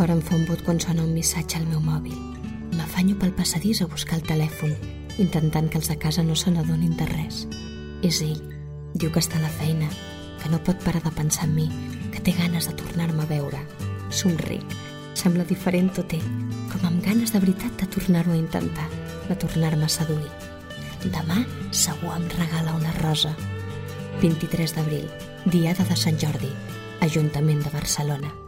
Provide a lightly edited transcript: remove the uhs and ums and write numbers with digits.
cor em fa un bot quan sona un missatge al meu mòbil. M'afanyo pel passadís a buscar el telèfon, intentant que els de casa no se n'adonin de res. És ell. Diu que està a la feina, que no pot parar de pensar en mi, que té ganes de tornar-me a veure. Somric. Sembla diferent tot ell, com amb ganes de veritat de tornar-ho a intentar, de tornar-me a seduir. Demà segur em regala una rosa. 23 d'abril, Diada de Sant Jordi, Ajuntament de Barcelona.